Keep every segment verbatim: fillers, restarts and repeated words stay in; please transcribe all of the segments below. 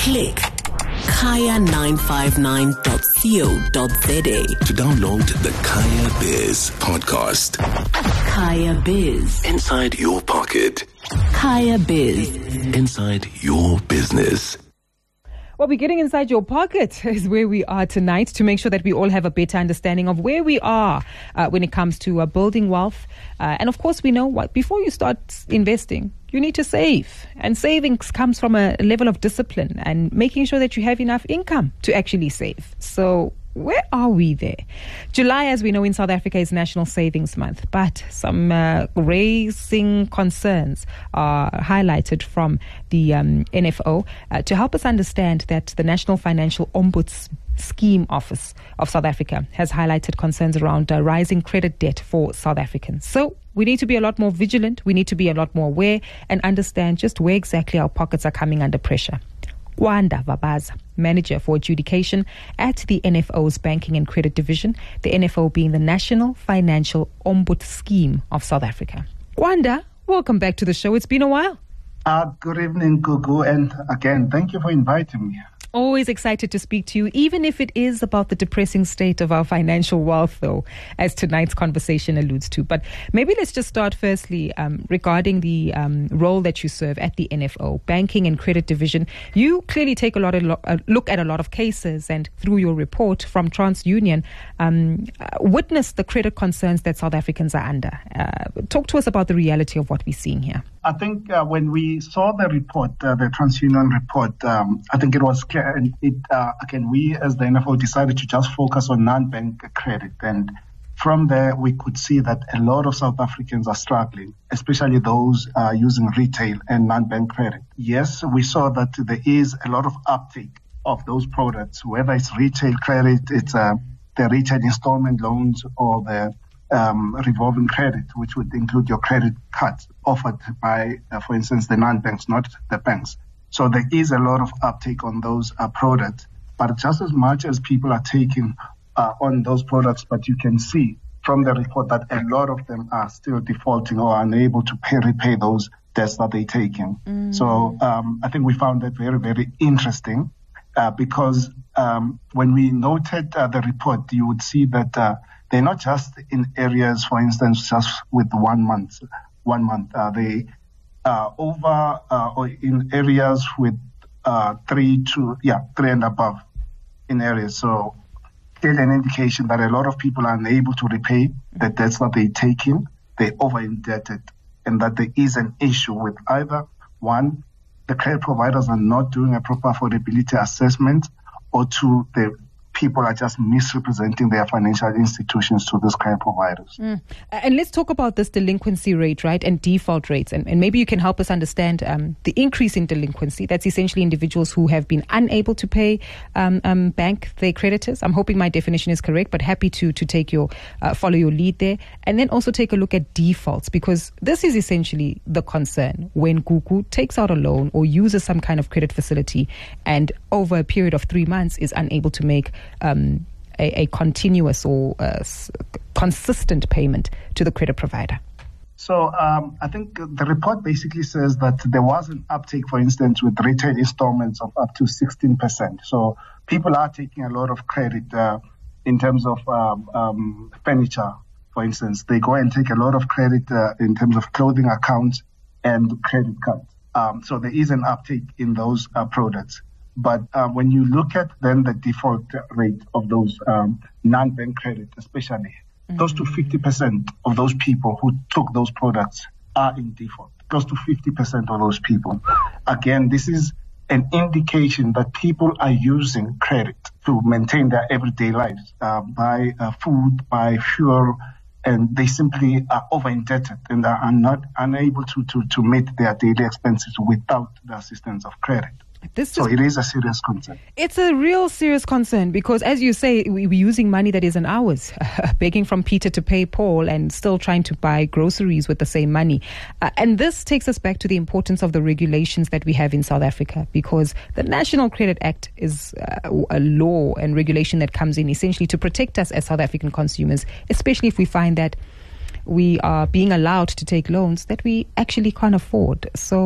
Click kaya nine five nine dot co dot za to download the Kaya Biz podcast. Kaya Biz. Inside your pocket. Kaya Biz. Inside your business. Well, we're getting inside your pocket is where we are tonight to make sure that we all have a better understanding of where we are uh, when it comes to uh, building wealth. Uh, and of course, we know what before you start investing, you need to save. And savings comes from a level of discipline and making sure that you have enough income to actually save. So where are we there? July, as we know in South Africa, is National Savings Month, but some uh, raising concerns are highlighted from the um, N F O uh, to help us understand that the National Financial Ombuds Scheme Office of South Africa has highlighted concerns around uh, rising credit debt for South Africans. So we need to be a lot more vigilant. We need to be a lot more aware and understand just where exactly our pockets are coming under pressure. Kwanda Vabaza, Manager for Adjudication at the N F O's Banking and Credit Division, the N F O being the National Financial Ombuds Scheme of South Africa. Kwanda, welcome back to the show. It's been a while. Uh, good evening, Gugu, and again, thank you for inviting me. Always excited to speak to you, even if it is about the depressing state of our financial wealth, though, as tonight's conversation alludes to. But maybe let's just start firstly um, regarding the um, role that you serve at the N F O, Banking and Credit Division. You clearly take a lot of lo- uh, look at a lot of cases, and through your report from TransUnion, um, uh, witness the credit concerns that South Africans are under. Uh, talk to us about the reality of what we're seeing here. I think uh, when we saw the report, uh, the TransUnion report, um, I think it was clear. And it, uh, again, we as the N F O decided to just focus on non-bank credit. And from there, we could see that a lot of South Africans are struggling, especially those uh, using retail and non-bank credit. Yes, we saw that there is a lot of uptake of those products, whether it's retail credit, it's uh, the retail installment loans, or the Um, revolving credit, which would include your credit cards offered by, uh, for instance, the non-banks, not the banks. So there is a lot of uptake on those uh, products, but just as much as people are taking uh, on those products, but you can see from the report that a lot of them are still defaulting or unable to pay, repay those debts that they're taking. Mm. So um, I think we found that very, very interesting uh, because um, when we noted uh, the report, you would see that uh, they're not just in areas, for instance, just with one month. One month, uh, they uh, over uh, or in areas with uh, three to yeah three and above in areas. So, still an indication that a lot of people are unable to repay the debts that they take in. They're over indebted, and that there is an issue with either one, the credit providers are not doing a proper affordability assessment, or two, the people are just misrepresenting their financial institutions to these credit providers. Mm. And let's talk about this delinquency rate, right, and default rates. And, and maybe you can help us understand um, the increase in delinquency. That's essentially individuals who have been unable to pay um, um, bank their creditors. I'm hoping my definition is correct, but happy to to take your uh, follow your lead there. And then also take a look at defaults, because this is essentially the concern when Gugu takes out a loan or uses some kind of credit facility and over a period of three months is unable to make Um, a, a continuous or uh, s- consistent payment to the credit provider. So um, I think the report basically says that there was an uptake, for instance, with retail installments of up to sixteen percent. So people are taking a lot of credit uh, in terms of um, um, furniture, for instance. They go and take a lot of credit uh, in terms of clothing accounts and credit cards. Um, so there is an uptake in those uh, products. But uh, when you look at then the default rate of those um, non-bank credit, especially, mm-hmm. close to fifty percent of those people who took those products are in default. Close to fifty percent of those people. Again, this is an indication that people are using credit to maintain their everyday lives, uh, buy uh, food, buy fuel, and they simply are over-indebted and are not unable to, to, to meet their daily expenses without the assistance of credit. This so it is a serious concern. It's a real serious concern because, as you say, we, we're using money that isn't ours, begging from Peter to pay Paul and still trying to buy groceries with the same money. Uh, and this takes us back to the importance of the regulations that we have in South Africa, because the National Credit Act is uh, a law and regulation that comes in essentially to protect us as South African consumers, especially if we find that we are being allowed to take loans that we actually can't afford. So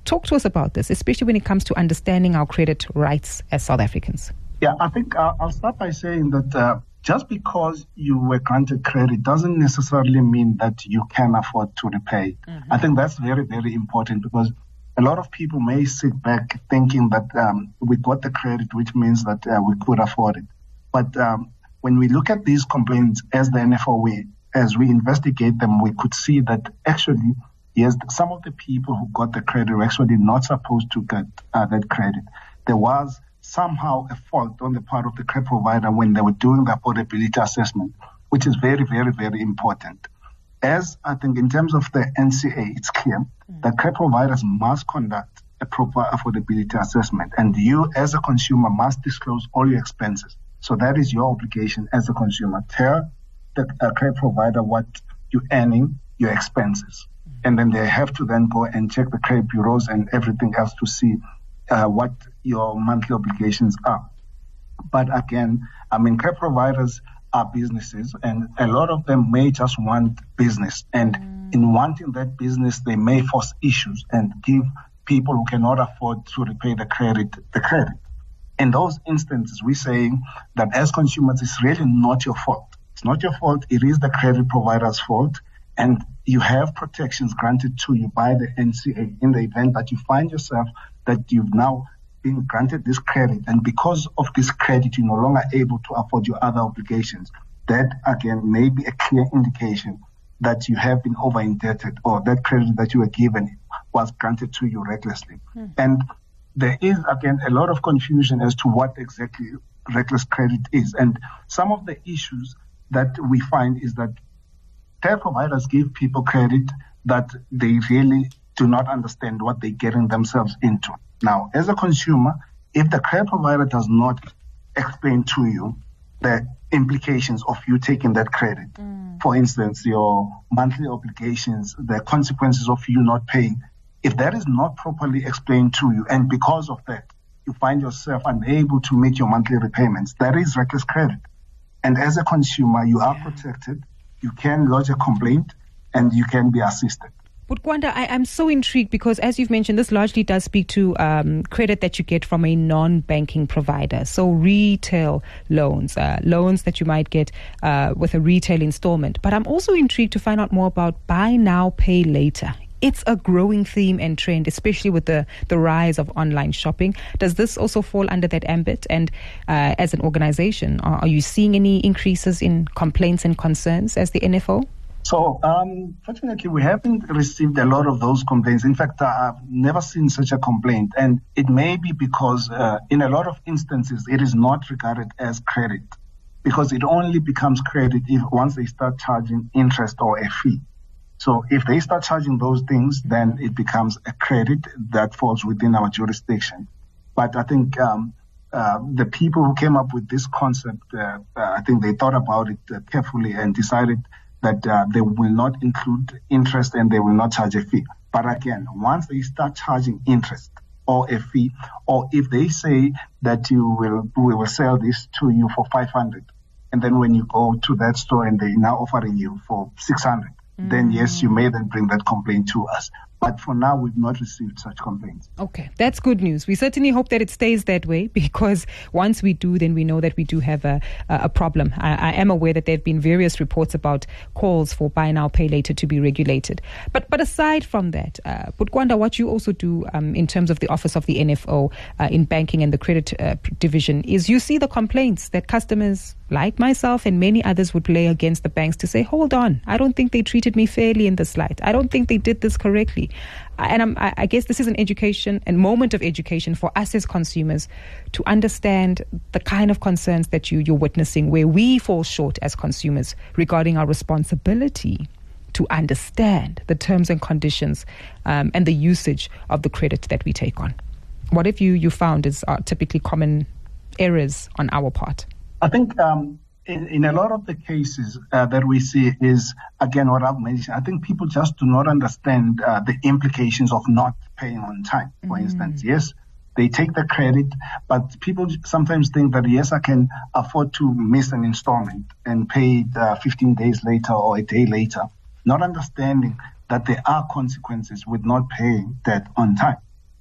Talk to us about this, especially when it comes to understanding our credit rights as South Africans. Yeah, I think uh, I'll start by saying that uh, just because you were granted credit doesn't necessarily mean that you can afford to repay it. Mm-hmm. I think that's very, very important, because a lot of people may sit back thinking that um, we got the credit, which means that uh, we could afford it. But um, when we look at these complaints as the N F O, we, as we investigate them, we could see that actually, yes, some of the people who got the credit were actually not supposed to get uh, that credit. There was somehow a fault on the part of the credit provider when they were doing the affordability assessment, which is very, very, very important. As I think in terms of the N C A, it's clear mm. that credit providers must conduct a proper affordability assessment, and you as a consumer must disclose all your expenses. So that is your obligation as a consumer. Tell the uh, credit provider what you're earning, your expenses, mm. and then they have to then go and check the credit bureaus and everything else to see uh, what your monthly obligations are. But again, I mean, credit providers are businesses, and a lot of them may just want business, and mm. in wanting that business they may force issues and give people who cannot afford to repay the credit the credit. In those instances, we're saying that as consumers, it's really not your fault. It's not your fault, it is the credit provider's fault, and you have protections granted to you by the N C A in the event that you find yourself that you've now been granted this credit, and because of this credit you're no longer able to afford your other obligations. That again may be a clear indication that you have been over indebted, or that credit that you were given was granted to you recklessly. Mm. And there is again a lot of confusion as to what exactly reckless credit is, and some of the issues that we find is that care providers give people credit that they really do not understand what they're getting themselves into. Now, as a consumer, if the credit provider does not explain to you the implications of you taking that credit, mm. for instance, your monthly obligations, the consequences of you not paying, if that is not properly explained to you, and because of that, you find yourself unable to meet your monthly repayments, that is reckless credit. And as a consumer, you are yeah. protected, you can lodge a complaint, and you can be assisted. But Gwanda, I, I'm so intrigued because, as you've mentioned, this largely does speak to um, credit that you get from a non-banking provider. So retail loans, uh, loans that you might get uh, with a retail installment. But I'm also intrigued to find out more about buy now, pay later. It's a growing theme and trend, especially with the, the rise of online shopping. Does this also fall under that ambit? And uh, as an organization, are, are you seeing any increases in complaints and concerns as the N F O? So, um, fortunately, we haven't received a lot of those complaints. In fact, I've never seen such a complaint. And it may be because uh, in a lot of instances, it is not regarded as credit, because it only becomes credit if once they start charging interest or a fee. So if they start charging those things, then it becomes a credit that falls within our jurisdiction. But I think um, uh, the people who came up with this concept, uh, uh, I think they thought about it uh, carefully and decided that uh, they will not include interest and they will not charge a fee. But again, once they start charging interest or a fee, or if they say that you will, we will sell this to you for five hundred, and then when you go to that store and they're now offering you for six hundred, mm. then yes, you may then bring that complaint to us. But for now, we've not received such complaints. Okay, that's good news. We certainly hope that it stays that way, because once we do, then we know that we do have a, a problem. I, I am aware that there have been various reports about calls for buy now, pay later to be regulated. But but aside from that, uh, Gwanda, what you also do um, in terms of the Office of the N F O uh, in banking and the credit uh, division is you see the complaints that customers like myself and many others would lay against the banks to say, hold on, I don't think they treated me fairly in this light. I don't think they did this correctly. And I'm, I guess this is an education and moment of education for us as consumers to understand the kind of concerns that you, you're witnessing, where we fall short as consumers regarding our responsibility to understand the terms and conditions um, and the usage of the credit that we take on. What have you, you found is are typically common errors on our part? I think um, in, in a lot of the cases uh, that we see is, again, what I've mentioned, I think people just do not understand uh, the implications of not paying on time. For mm. instance, yes, they take the credit, but people sometimes think that, yes, I can afford to miss an installment and pay it uh, fifteen days later or a day later, not understanding that there are consequences with not paying that on time.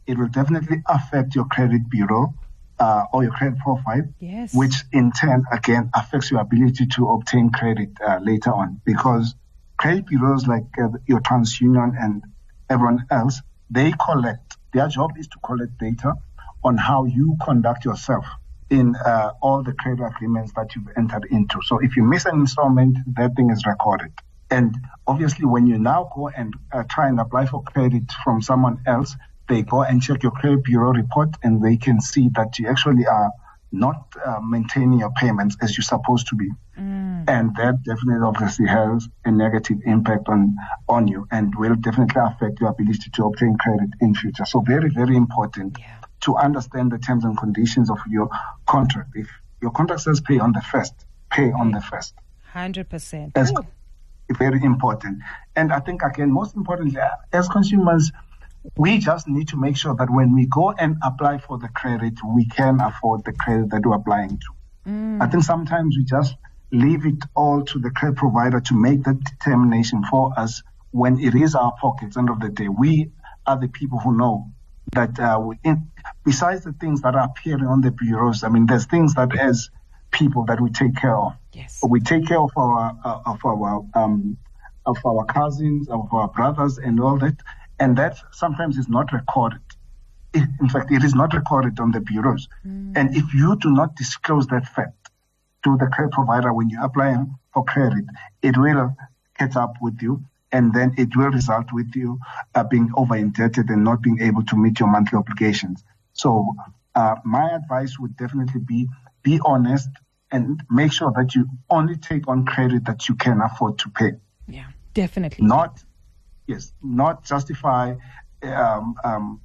it will definitely affect your credit bureau uh, or your credit profile, yes. which in turn, again, affects your ability to obtain credit uh, later on. Because credit bureaus like uh, your TransUnion and everyone else, they collect, their job is to collect data on how you conduct yourself in uh, all the credit agreements that you've entered into. So if you miss an installment, that thing is recorded. And obviously, when you now go and uh, try and apply for credit from someone else, they go and check your credit bureau report and they can see that you actually are not uh, maintaining your payments as you're supposed to be. Mm. And that definitely obviously has a negative impact on, on you and will definitely affect your ability to obtain credit in future. So very, very important yeah. to understand the terms and conditions of your contract. If your contract says pay on the first, pay on the first. one hundred percent. As, very important. And I think, again, most importantly, as consumers, we just need to make sure that when we go and apply for the credit, we can afford the credit that we're applying to. Mm. I think sometimes we just leave it all to the credit provider to make that determination for us when it is our pockets. End of the day, we are the people who know that uh, we in, besides the things that are appearing on the bureaus, I mean, there's things that as people that we take care of. Yes. We take care of our uh, of our um, of our cousins, of our brothers, and all that. And that sometimes is not recorded. It, in fact, it is not recorded on the bureaus. Mm. And if you do not disclose that fact to the credit provider when you apply for credit, it will catch up with you, and then it will result with you uh, being over indebted and not being able to meet your monthly obligations. So uh, my advice would definitely be be honest and make sure that you only take on credit that you can afford to pay. Yeah, definitely. Not Yes, not justify um, um,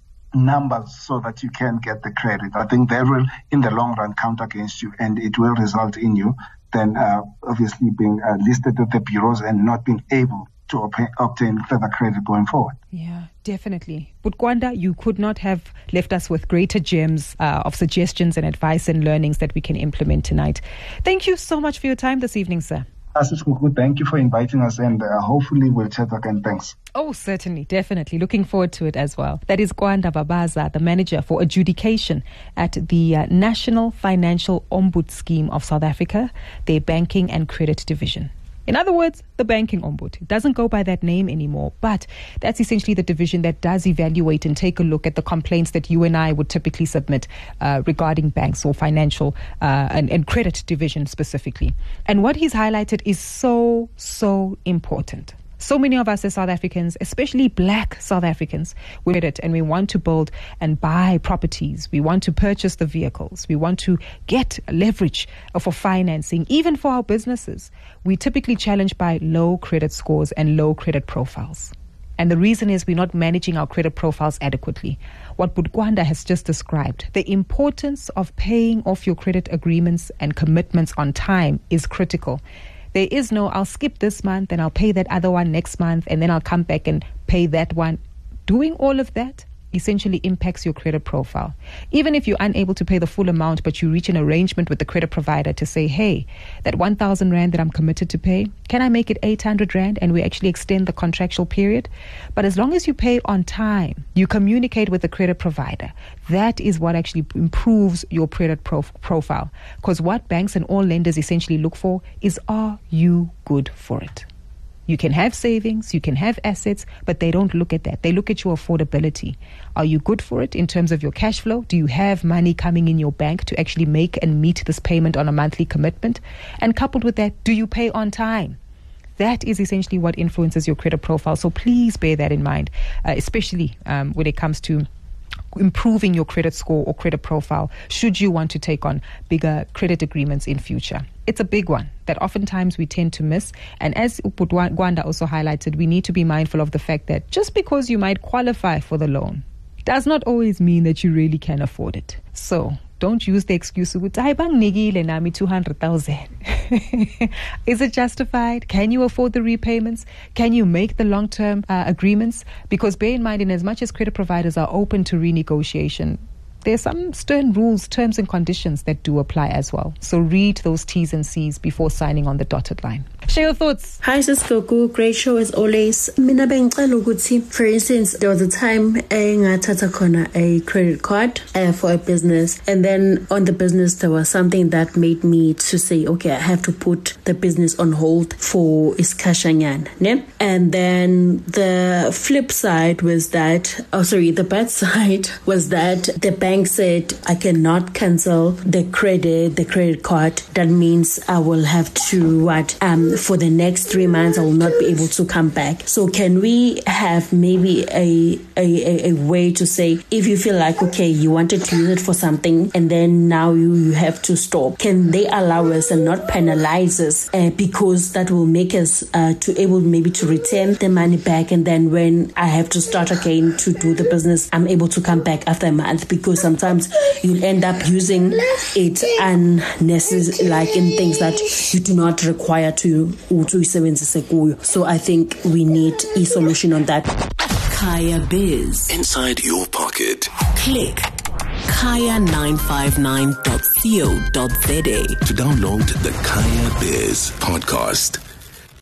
numbers so that you can get the credit. I think that will, in the long run, count against you, and it will result in you then uh, obviously being uh, listed at the bureaus and not being able to op- obtain further credit going forward. Yeah, definitely. But Gwanda, you could not have left us with greater gems uh, of suggestions and advice and learnings that we can implement tonight. Thank you so much for your time this evening, sir. Thank you for inviting us, and uh, hopefully we'll chat again. Thanks. Oh, certainly, definitely. Looking forward to it as well. That is Gwanda Babaza, the manager for adjudication at the uh, National Financial Ombud Scheme of South Africa, their banking and credit division. In other words, the banking ombud. It doesn't go by that name anymore, but that's essentially the division that does evaluate and take a look at the complaints that you and I would typically submit uh, regarding banks or financial uh, and, and credit division specifically. And what he's highlighted is so, so important. So many of us as South Africans, especially black South Africans, we read it and we want to build and buy properties. We want to purchase the vehicles. We want to get leverage for financing, even for our businesses. We're typically challenged by low credit scores and low credit profiles. And the reason is we're not managing our credit profiles adequately. What Gwanda has just described, the importance of paying off your credit agreements and commitments on time is critical. There is no, I'll skip this month and I'll pay that other one next month and then I'll come back and pay that one. Doing all of that essentially impacts your credit profile. Even if you're unable to pay the full amount, but you reach an arrangement with the credit provider to say, hey, that one thousand rand that I'm committed to pay, can I make it eight hundred rand and we actually extend the contractual period? But as long as you pay on time, you communicate with the credit provider, that is what actually improves your credit prof- profile. Because what banks and all lenders essentially look for is, are you good for it? You can have savings, you can have assets, but they don't look at that. They look at your affordability. Are you good for it in terms of your cash flow? Do you have money coming in your bank to actually make and meet this payment on a monthly commitment? And coupled with that, do you pay on time? That is essentially what influences your credit profile. So please bear that in mind, uh, especially um, when it comes to improving your credit score or credit profile should you want to take on bigger credit agreements in future. It's a big one that oftentimes we tend to miss. And as Gwanda also highlighted, we need to be mindful of the fact that just because you might qualify for the loan does not always mean that you really can afford it. So don't use the excuse of two hundred thousand. Is it justified? Can you afford the repayments? Can you make the long-term uh, agreements? Because bear in mind, in as much as credit providers are open to renegotiation, there's some stern rules, terms and conditions that do apply as well. So read those T's and C's before signing on the dotted line. Share your thoughts. Hi, Siskoku. Great show as always. Mina bengicela ukuthi, for instance, there was a time engathatha khona a credit card uh, for a business, and then on the business there was something that made me to say, okay, I have to put the business on hold for iskashanyana, ne? And then the flip side was that, oh sorry, the bad side was that the bank said I cannot cancel the credit, the credit card. That means I will have to what um for the next three months I will not be able to come back. So can we have maybe a a, a way to say, if you feel like okay you wanted to use it for something and then now you, you have to stop, can they allow us and not penalize us uh, because that will make us uh, to able maybe to return the money back, and then when I have to start again to do the business I'm able to come back after a month, because sometimes you'll end up using it unnecessarily, like in things that you do not require to. So I think we need a solution on that. Kaya Biz. Inside your pocket. Click kaya nine five nine dot co dot za To download the Kaya Biz podcast.